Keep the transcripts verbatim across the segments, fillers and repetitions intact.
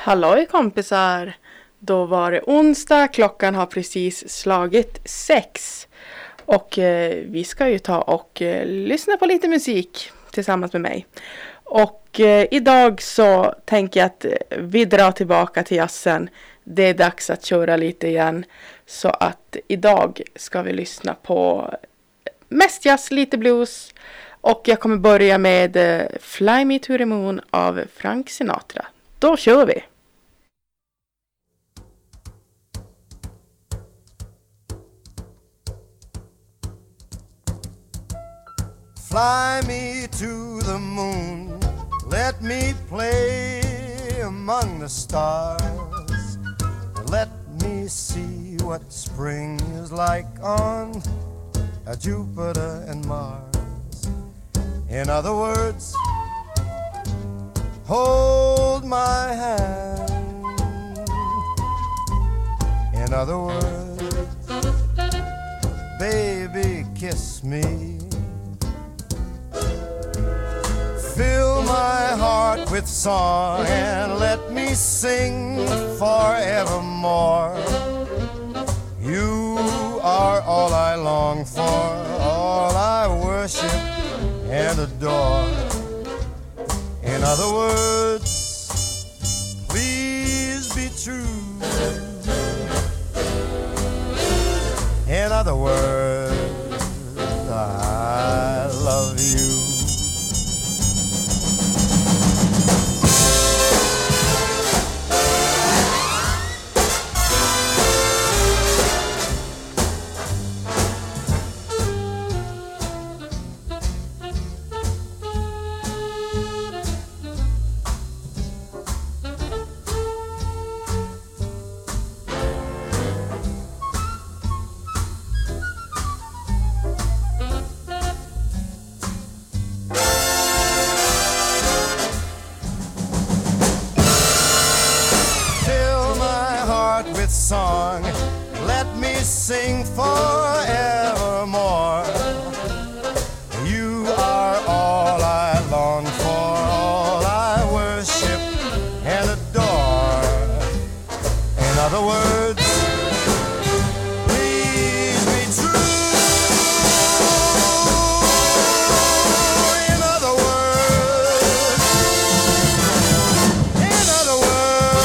Halloj kompisar! Då var det onsdag, klockan har precis slagit sex. Och eh, vi ska ju ta och eh, lyssna på lite musik tillsammans med mig. Och eh, idag så tänker jag att vi drar tillbaka till jazzen. Det är dags att köra lite igen. Så att idag ska vi lyssna på mest jazz, lite blues. Och jag kommer börja med eh, Fly Me to the Moon av Frank Sinatra. Då kör vi! Fly me to the moon, let me play among the stars. Let me see what spring is like on Jupiter and Mars. In other words, hold my hand. In other words, baby, kiss me. Fill my heart with song and let me sing forevermore. You are all I long for, all I worship and adore. In other words, please be true. In other words, I love you. Song, let me sing forevermore. You are all I long for, all I worship and adore. In other words, please be true. In other words, in other words,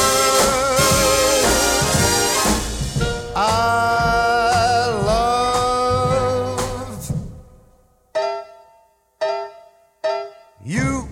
I love you.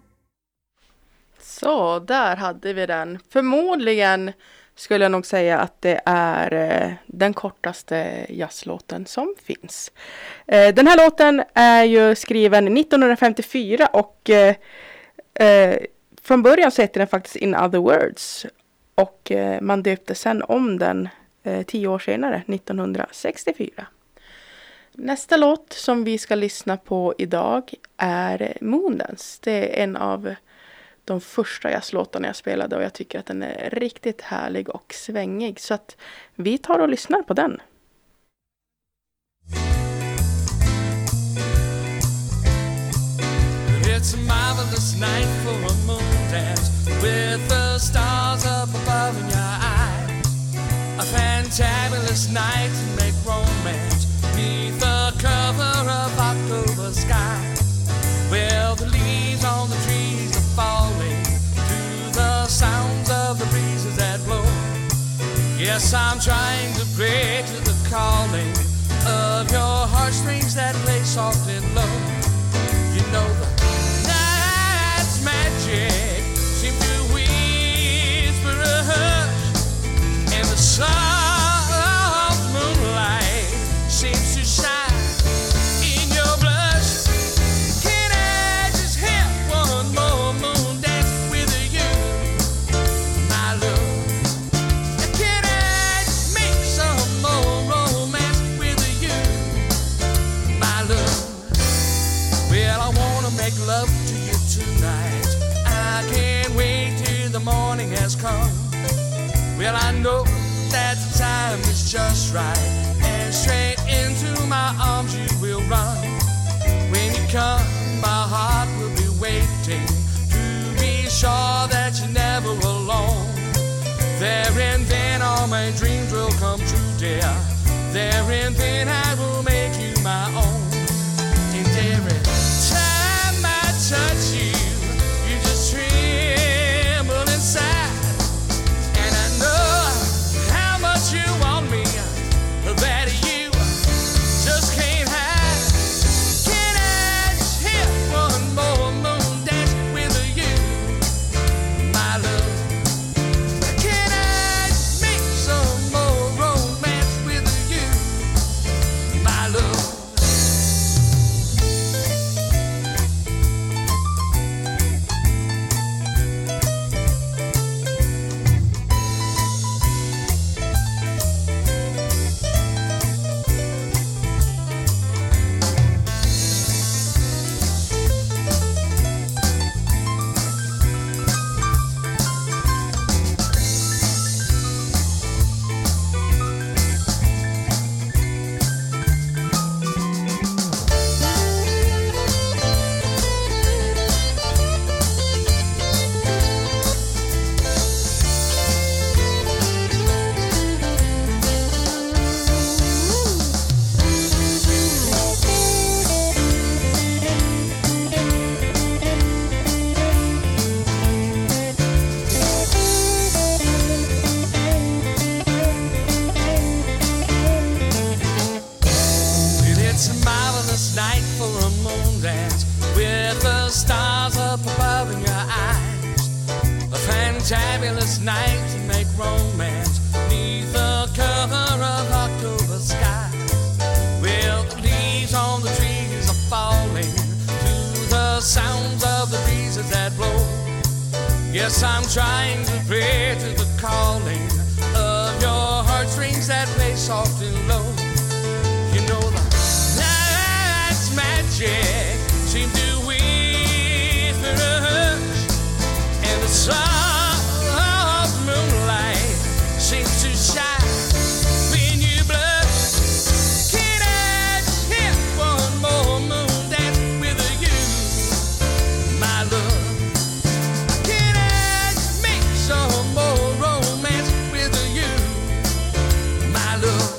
Så, där hade vi den. Förmodligen skulle jag nog säga att det är eh, den kortaste jazzlåten som finns. Eh, den här låten är ju skriven nittonhundrafemtiofyra och eh, eh, från början så heter den faktiskt In Other Words. Och eh, man döpte sen om den eh, tio år senare, nittonhundrasextiofyra. Nästa låt som vi ska lyssna på idag är Moondance. Det är en av de första jazzlåtarna jag spelade och jag tycker att den är riktigt härlig och svängig. Så att vi tar och lyssnar på den. It's a marvelous night for a moon dance with the stars up above in your eyes. A fantabulous night to make romance beneath the cover of October sky. Well, the leaves on the trees are falling to the sounds of the breezes that blow. Yes, I'm trying to pray to the calling of your heartstrings that play soft and low. You know the night's magic seems to whisper a hush, and the soft moonlight seems to shine in your blush. Can I just have one more moon dance with you, my love? Can I just make some more romance with you, my love? Well, I wanna make love to you tonight. I can't wait till the morning has come. Well, I know that the time is just right, and straight into my arms you will run. When you come, my heart will be waiting to be sure that you're never alone. my dreams will come true, dear. There and then I will make you my own. And every time I touch you, you just tremble inside. And I know how much you want me, that you just can't hide. Can I just hit one more moon dance with you, my love? Can I just make some more romance with you, my love? It's a marvelous night for a moon dance with the stars up above in your eyes. A fantabulous night to make romance neath the cover of October skies. Well, the leaves on the trees are falling to the sounds of the breezes that blow. Yes, I'm trying to pray to the calling of your heartstrings that play soft and low. You know the night's magic seems to whisper a hush, and the soft moonlight seems to shine when you blush. Can I just hit one more moon dance with you, my love? Can I just make some more romance with you, my love?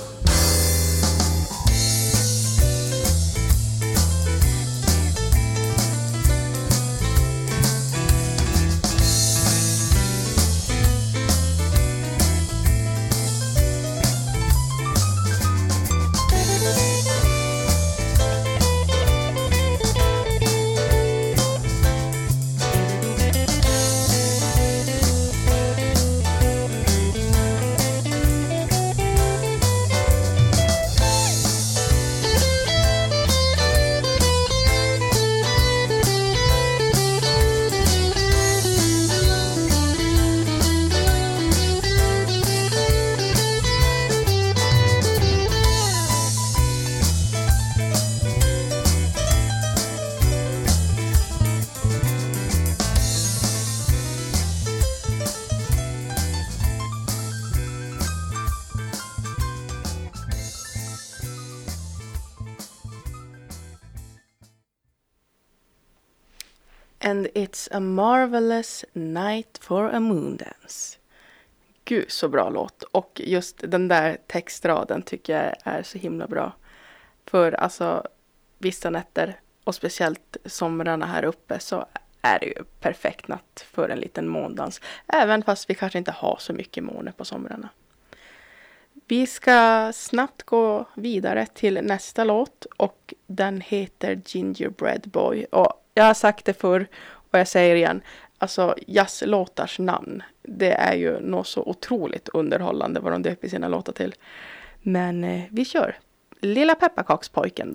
And it's a marvelous night for a moon dance. Gud, så bra låt. Och just den där textraden tycker jag är så himla bra. För alltså vissa nätter och speciellt somrarna här uppe så är det ju perfekt natt för en liten måndans. Även fast vi kanske inte har så mycket måne på somrarna. Vi ska snabbt gå vidare till nästa låt och den heter Gingerbread Boy. Och jag har sagt det förr och jag säger igen, alltså jazzlåtars namn, det är ju något så otroligt underhållande vad de döper sina låtar till. Men eh, vi kör Lilla pepparkakspojken då.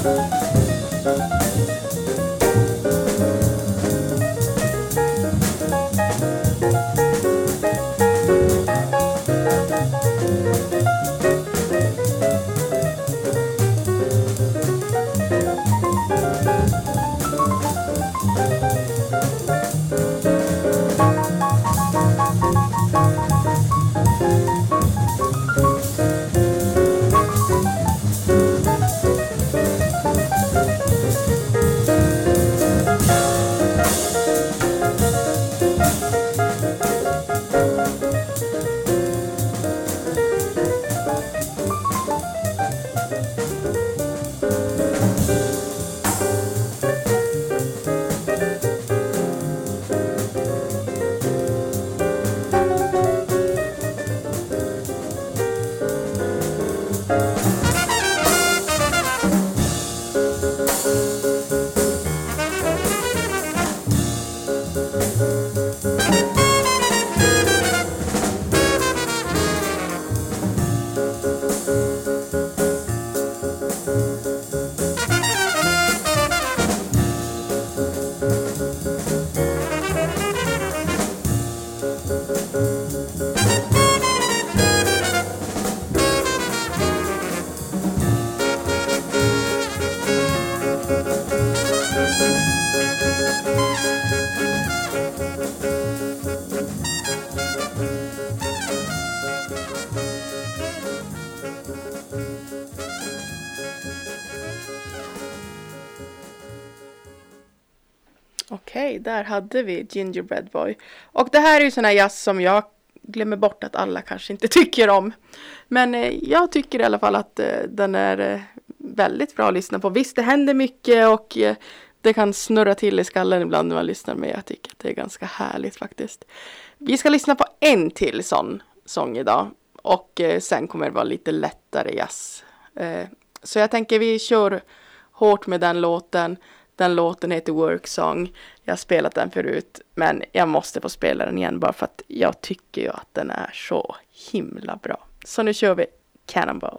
Okej, där hade vi Gingerbread Boy. Och det här är ju sån här jazz som jag glömmer bort att alla kanske inte tycker om. Men eh, jag tycker i alla fall att eh, den är eh, väldigt bra att lyssna på. Visst, det händer mycket och eh, det kan snurra till i skallen ibland när man lyssnar, men jag tycker att det är ganska härligt faktiskt. Vi ska lyssna på en till sån sång idag. Och eh, sen kommer det vara lite lättare jazz. Eh, så jag tänker vi kör hårt med den låten. Den låten heter Work Song. Jag har spelat den förut, men jag måste få spela den igen bara för att jag tycker ju att den är så himla bra. Så nu kör vi Cannonball.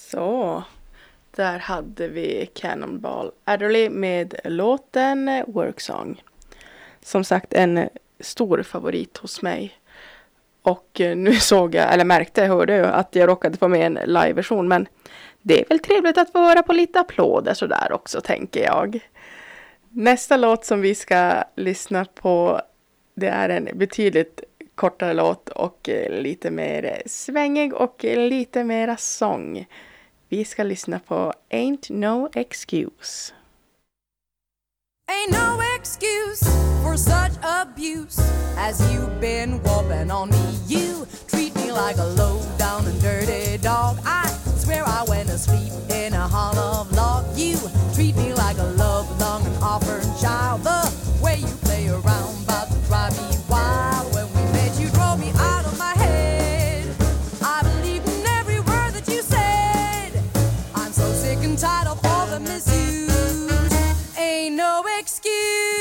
Så, där hade vi Cannonball Adderley med låten Worksong. Som sagt en stor favorit hos mig. Och nu såg jag, eller märkte, hörde jag att jag råkade få med en live-version. Men det är väl trevligt att få höra på lite applåder sådär också, tänker jag. Nästa låt som vi ska lyssna på, det är en betydligt kortare låt och lite mer svängig och lite mera sång. Vi ska lyssna på Ain't No Excuse. Ain't no excuse for such abuse as you've been whooping on me. You treat me like a low down and dirty dog. I swear I went to sleep in a hollow log. You treat me like a love long and orphan child. The way you play around about to drive me wild. When we met you drove me out of my head. I believed in every word that you said. I'm so sick and tired of all the misuse. Ain't no excuse.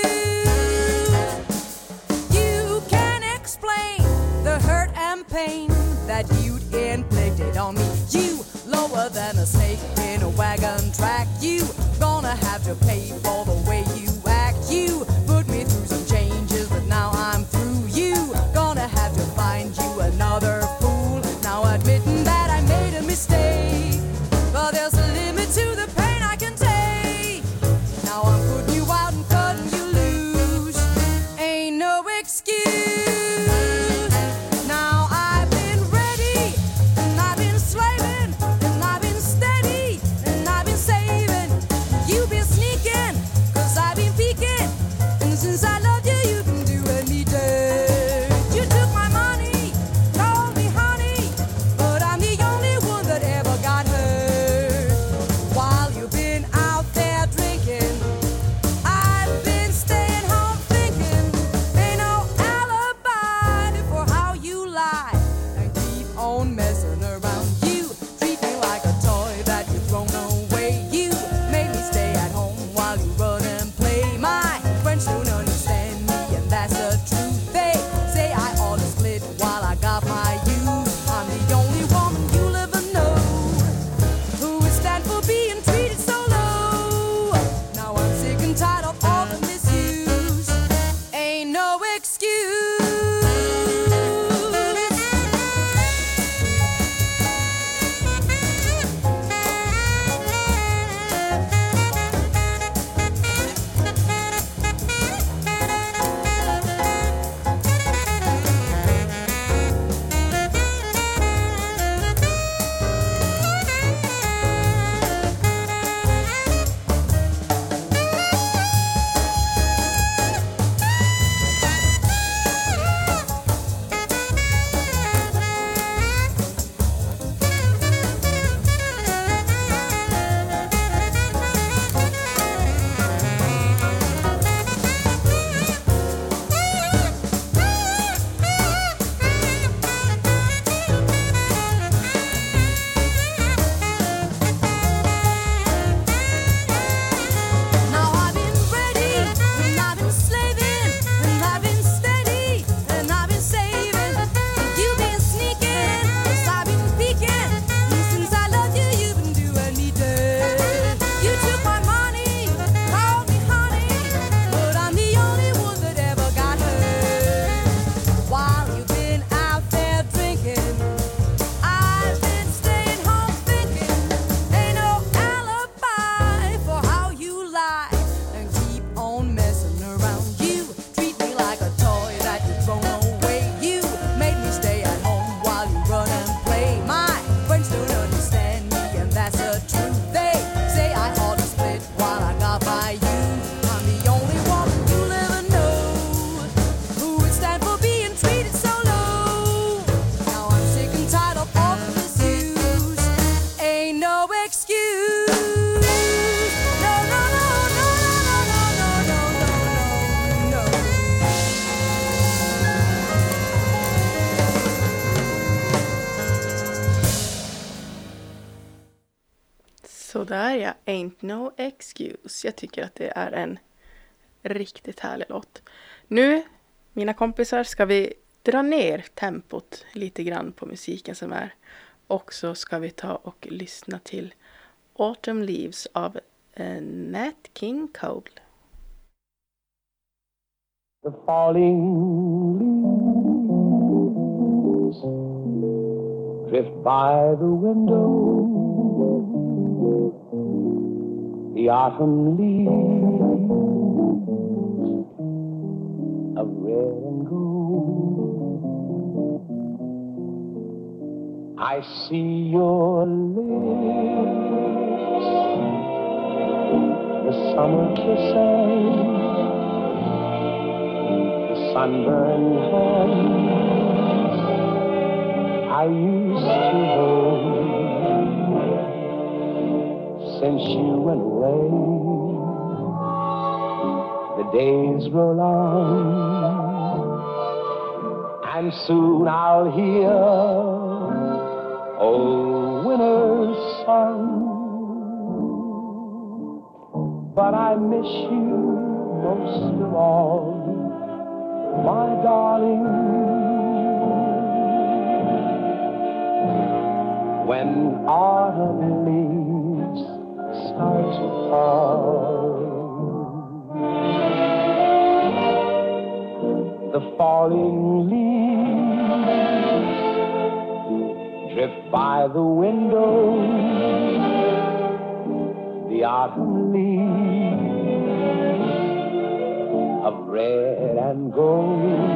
You can't explain the hurt and pain that you'd inflicted on me. You lower than a snake in a wagon track. You gonna have to pay for the way you act. You put me through some changes, but now I'm through. You gonna have to find you another fool. Now admitting that I made a mistake, but there's a limit to the pain I can take. Now I'm putting you out and cutting you loose. Ain't no excuse. Now I've been ready, and I've been slaving, and I've been steady, and I've been saving. You've been sneaking, cause I've been peeking. And since I loved you, you've been doing me dirt. You took my money, told me honey, but I'm the only one that ever got hurt. While you've been out there drinking, I've been staying home thinking. Ain't no alibi for how you lie and keep on messing around. You treat me like a toy that you've thrown away. You made me stay at home while you run and play. My friends don't understand me, and that's the truth. They say I ought to split while I got my youth. I'm the only woman you'll ever know who would stand for being treated so low. Now I'm sick and tired of all the misuse. Ain't no excuse. Now I've been ready, and I've been slaving, and I've been steady, and I've been saving. You've been sneaking, cause I've been peeking. And since I loved you, you've been doing me dirt. You took my money, called me honey, but I'm the only one that ever got hurt. While you've been out there drinking, I've been staying home thinking. Ain't no alibi for how you lie and keep on messing around. You treat me like a toy that you've thrown away. You made me stay at home while you run and play. My friends don't understand me, and that's the truth. They say I ought to split while I got by you. I'm the only woman you'll ever know who would stand for being treated so low. Now I'm sick and tired of all the misuse. Ain't no excuse. No, no, no, no, no, no, no, no, no, no, no. Sådär ja, Ain't No Excuse. Jag tycker att det är en riktigt härlig låt. Nu, mina kompisar, ska vi dra ner tempot lite grann på musiken som är Och så ska vi ta och lyssna till Autumn Leaves av uh, Nat King Cole. The falling leaves drift by the window. The autumn leaves of red and gold. I see your lips, the summer kisses, the sunburned hands I used to hold. Since you went away, the days grow long, and soon I'll hear old winter's song. But I miss you most of all, my darling. When autumn leaves start to fall, the falling leaves drift by the window. The autumn leaves of red and gold.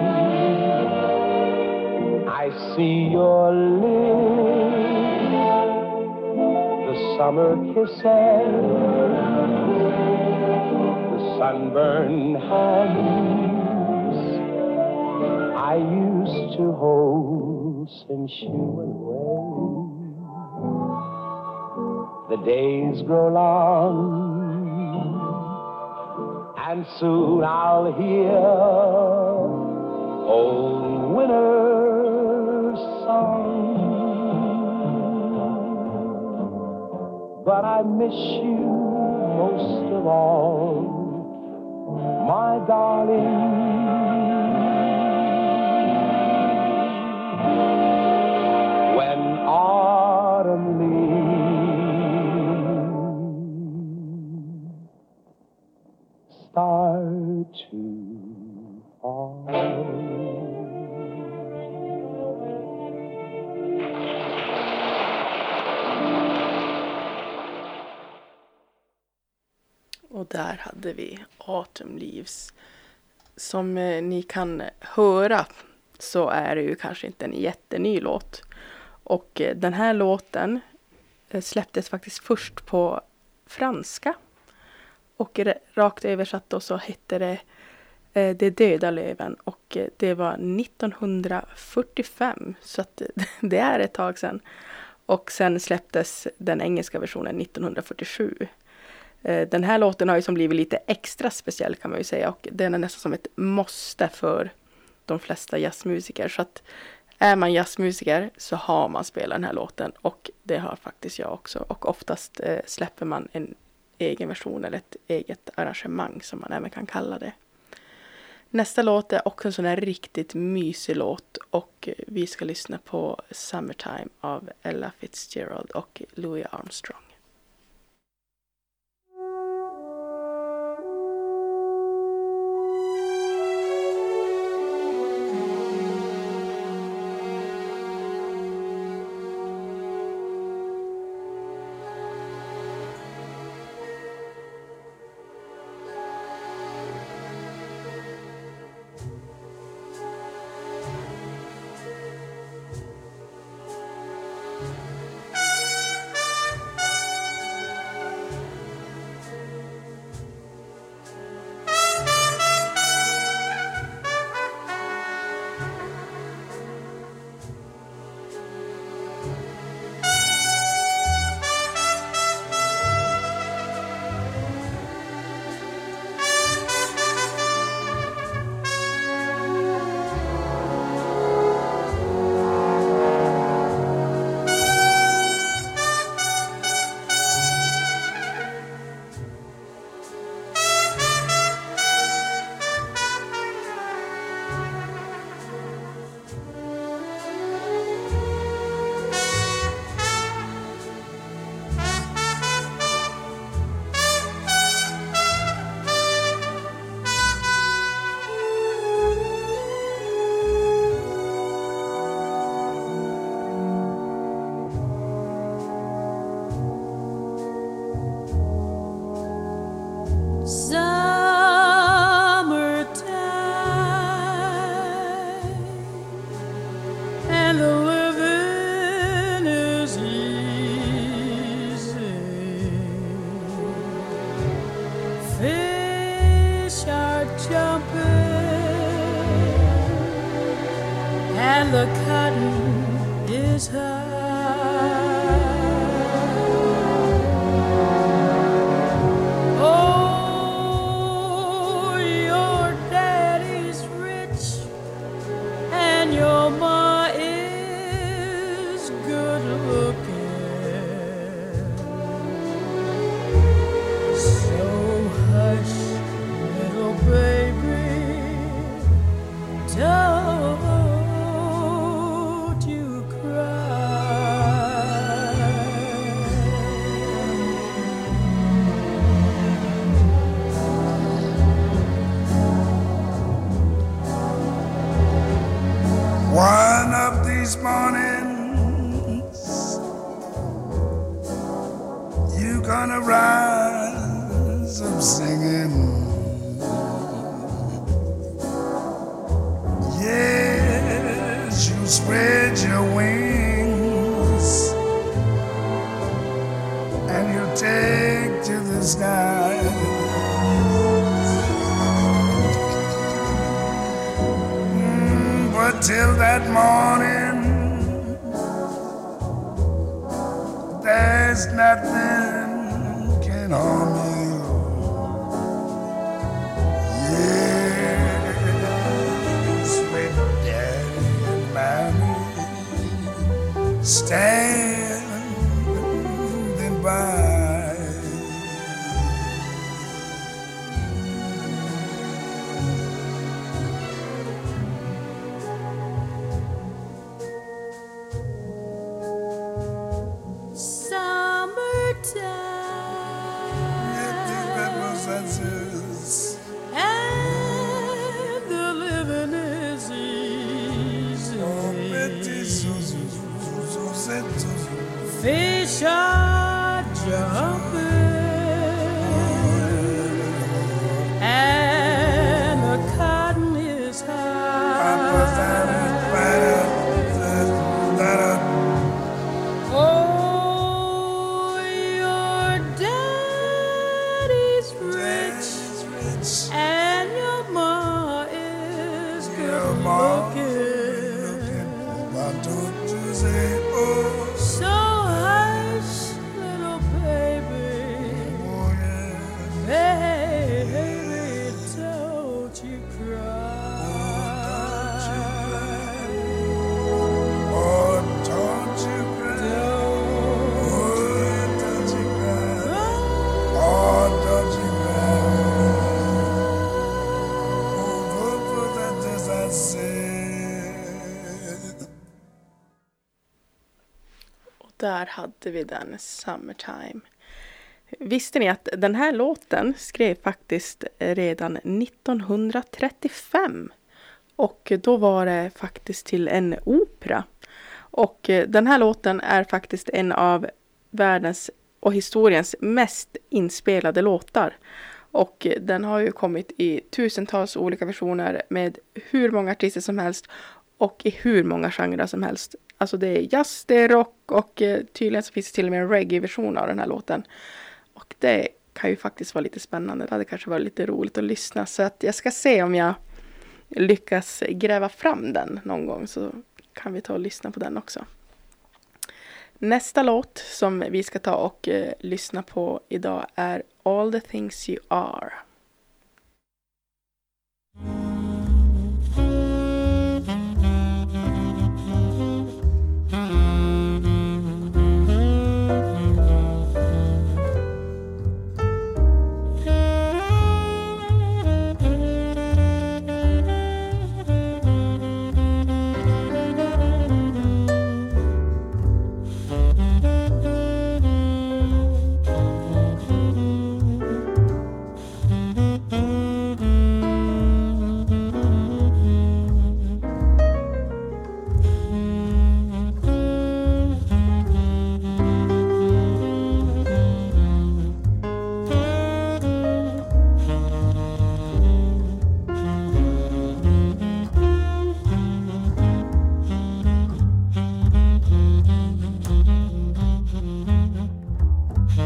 I see your lips, the summer kisses, the sunburned hands I used to hold since you went away. The days grow long, and soon I'll hear old winter's song. But I miss you most of all, my darling. When autumn leaves start to fall. Och där hade vi Autumn Leaves. Som eh, ni kan höra så är det ju kanske inte en jätteny låt. Och eh, den här låten eh, släpptes faktiskt först på franska. Och re- rakt översatt då så hette det eh, De döda löven. Och eh, det var nittonhundrafyrtiofem. Så att, det är ett tag sedan. Och sen släpptes den engelska versionen nittonhundrafyrtiosju. Den här låten har ju som blivit lite extra speciell kan man ju säga. Och den är nästan som ett måste för de flesta jazzmusiker. Så att är man jazzmusiker så har man spelat den här låten. Och det har faktiskt jag också. Och oftast eh, släpper man en egen version eller ett eget arrangemang som man även kan kalla det. Nästa låt är också en sån här riktigt mysig låt. Och vi ska lyssna på Summertime av Ella Fitzgerald och Louis Armstrong. Summertime and the living is easy. Fish are jumping and the cotton is high. Oh, your daddy's rich and your ma is good looking. So hush, little baby, don't you cry. One of these mornings, you gonna rise up singing. Yes, you spread your wings and you take to the sky. Mm, but till that morning, there's nothing can harm you. Yes, with daddy and mommy standing by. Summertime and the living is easy. Fish are jumping and the cotton is high. Oh, your daddy's rich and your ma is good looking. Why don't you say, oh, So hush, little baby, oh yeah. baby, don't you cry. Oh, don't you cry. Oh, don't you cry. Oh, don't you cry. Oh, go for that as I said. Och där hade vi den, Summertime. Visste ni att den här låten skrev faktiskt redan nittonhundratrettiofem? Och då var det faktiskt till en opera. Och den här låten är faktiskt en av världens och historiens mest inspelade låtar. Och den har ju kommit i tusentals olika versioner med hur många artister som helst och i hur många genrer som helst. Alltså det är jazz, det är rock och eh, tydligen så finns det till och med en reggae-version av den här låten. Och det kan ju faktiskt vara lite spännande. Det hade kanske varit lite roligt att lyssna. Så att jag ska se om jag lyckas gräva fram den någon gång, så kan vi ta och lyssna på den också. Nästa låt som vi ska ta och eh, lyssna på idag är All the Things You Are.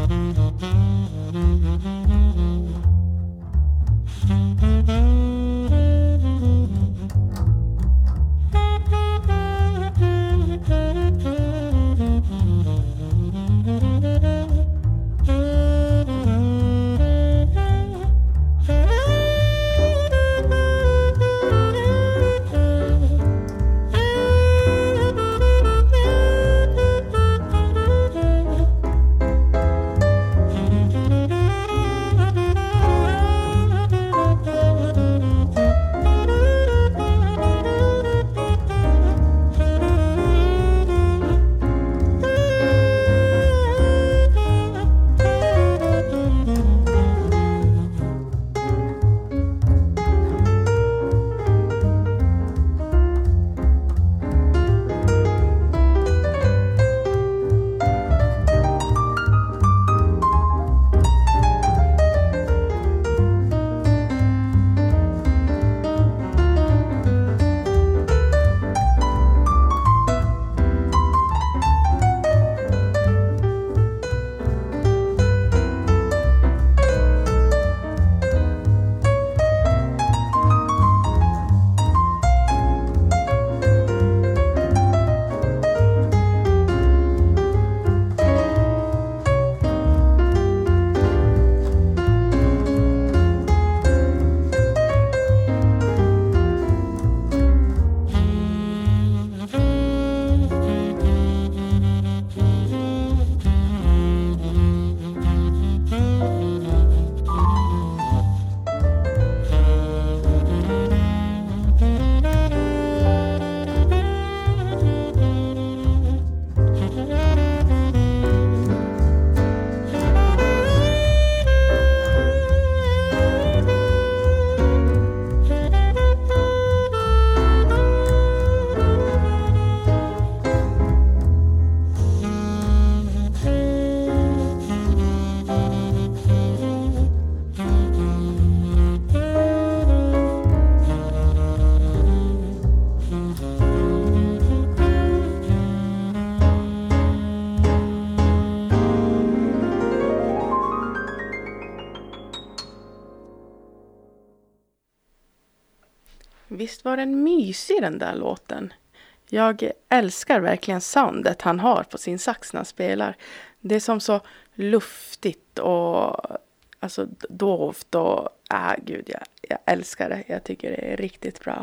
Visst var den mysig den där låten. Jag älskar verkligen soundet han har på sin sax när han spelar. Det är som så luftigt och alltså dovt och ah, gud, jag, jag älskar det. Jag tycker det är riktigt bra.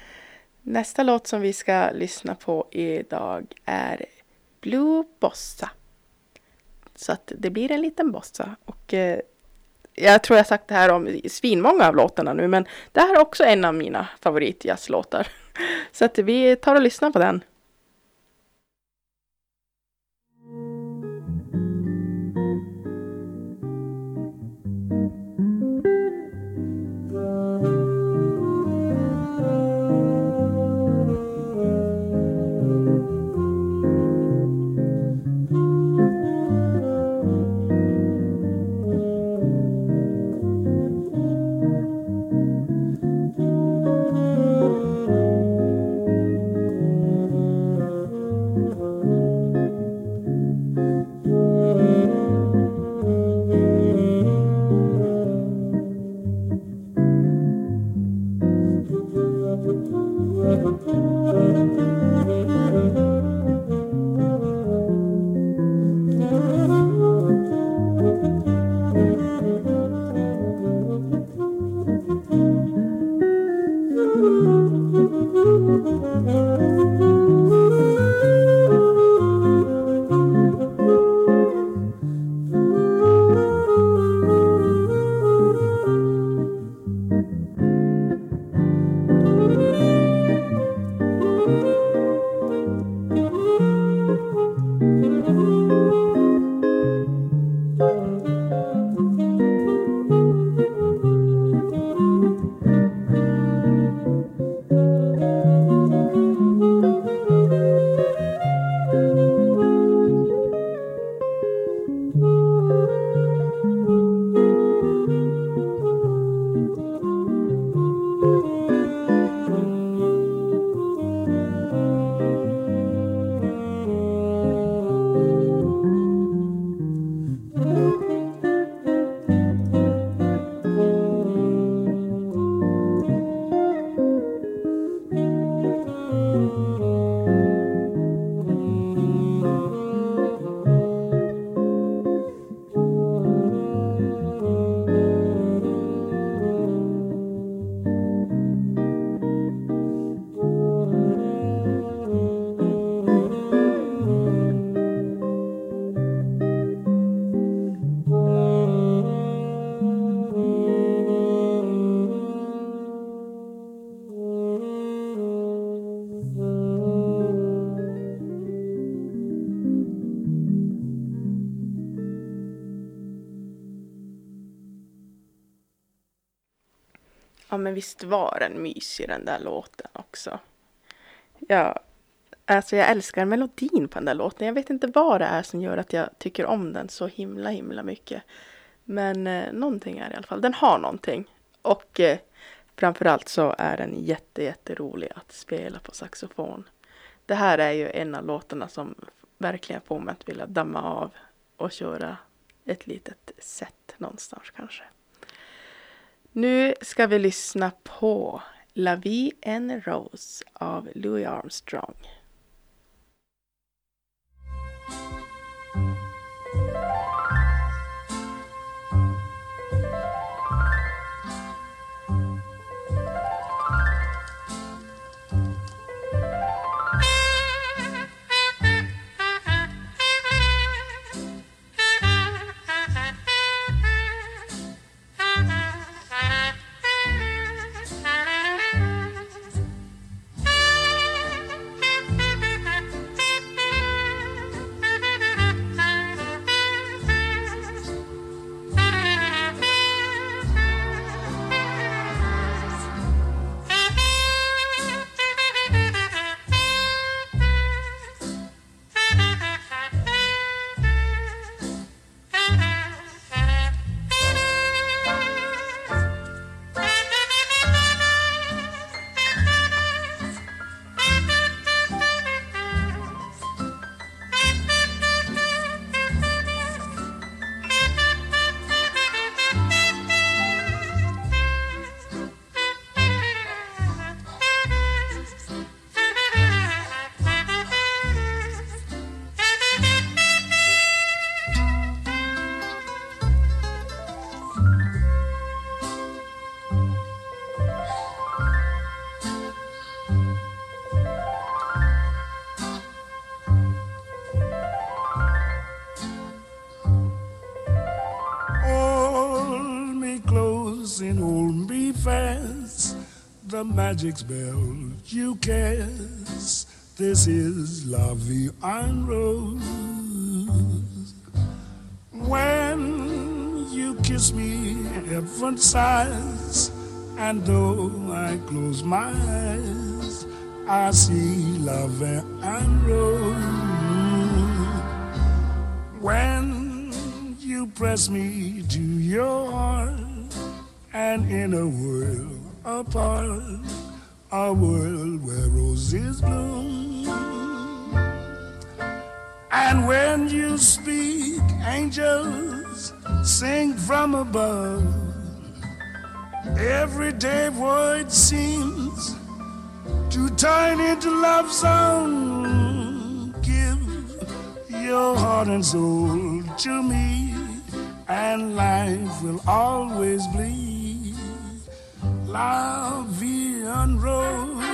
Nästa låt som vi ska lyssna på idag är Blue Bossa. Så att det blir en liten bossa. Och eh, jag tror jag sagt det här om svinmånga av låtarna nu. Men det här är också en av mina favoritjazzlåtar. Så att vi tar och lyssnar på den. Thank you. Ja, men visst var den mysig den där låten också. Ja, alltså jag älskar melodin på den där låten. Jag vet inte vad det är som gör att jag tycker om den så himla himla mycket. Men eh, någonting är i alla fall. Den har någonting. Och eh, framförallt så är den jätte, jätterolig att spela på saxofon. Det här är ju en av låtarna som verkligen får mig att vilja damma av och köra ett litet set någonstans kanske. Nu ska vi lyssna på La Vie en Rose av Louis Armstrong. And hold me fast, the magic spell you cast. This is La Vie en Rose. When you kiss me, heaven sighs, and though I close my eyes, I see La Vie en Rose. When you press me to your heart, and in a world apart, a world where roses bloom. And when you speak, angels sing from above. Everyday word seems to turn into love song. Give your heart and soul to me, and life will always bleed. La Vie en Rose.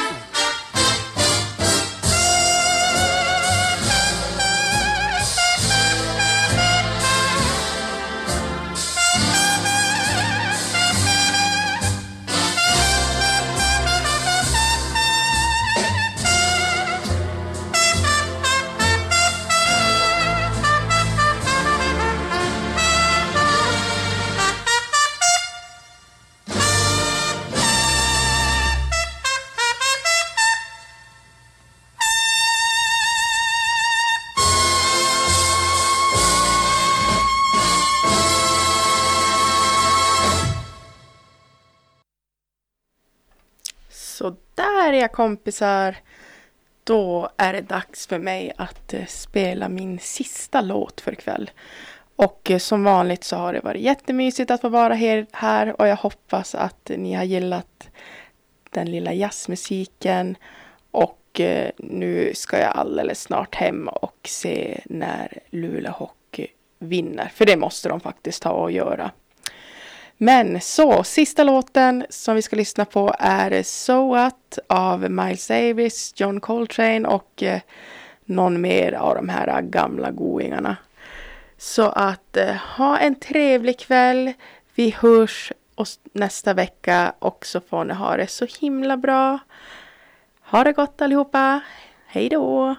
Så där är jag kompisar. Då är det dags för mig att spela min sista låt för ikväll. Och som vanligt så har det varit jättemysigt att få vara här. Och jag hoppas att ni har gillat den lilla jazzmusiken. Och nu ska jag alldeles snart hem och se när Luleå Hockey vinner. För det måste de faktiskt ta och göra. Men så, sista låten som vi ska lyssna på är So What av Miles Davis, John Coltrane och eh, någon mer av de här gamla goingarna. Så att eh, ha en trevlig kväll. Vi hörs oss nästa vecka och så får ni ha det så himla bra. Ha det gott allihopa. Hej då!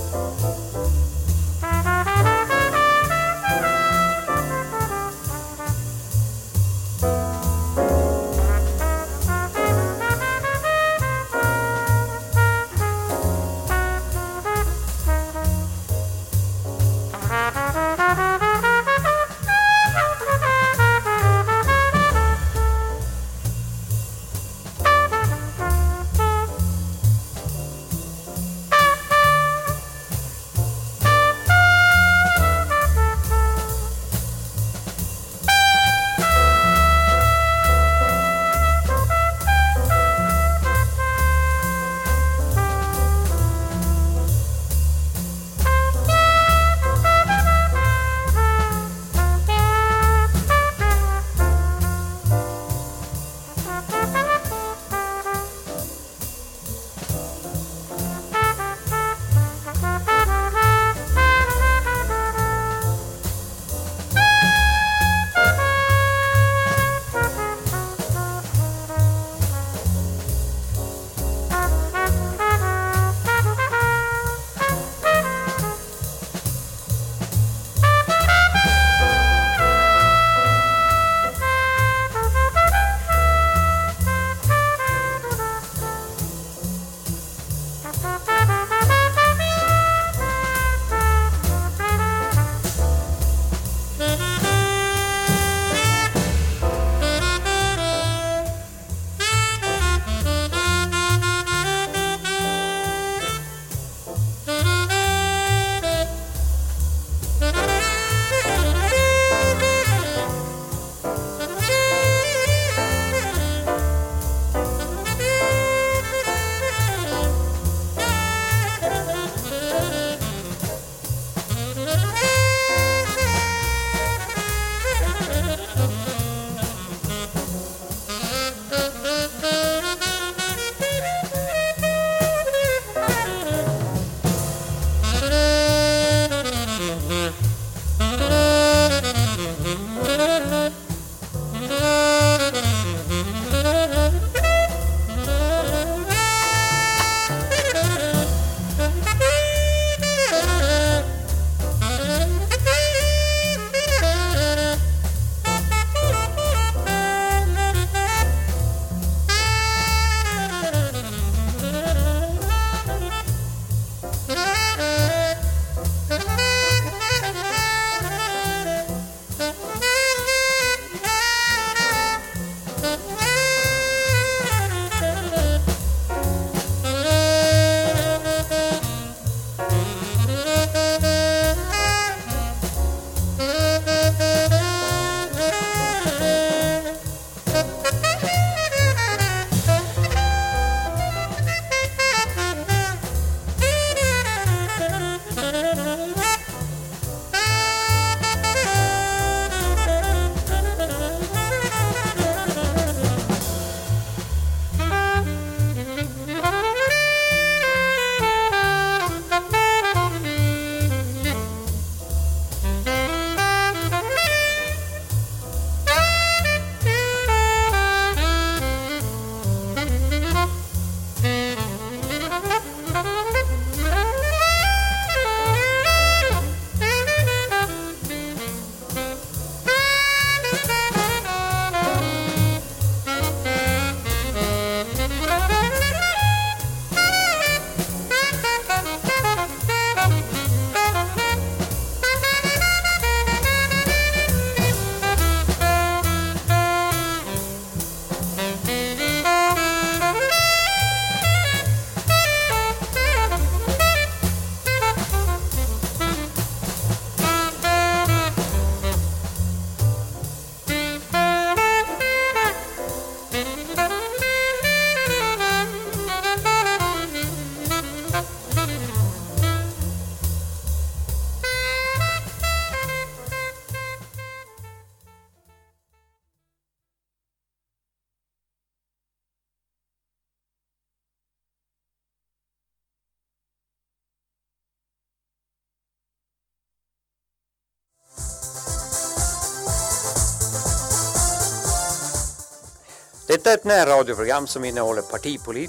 Detta är ett närradioprogram som innehåller partipolitik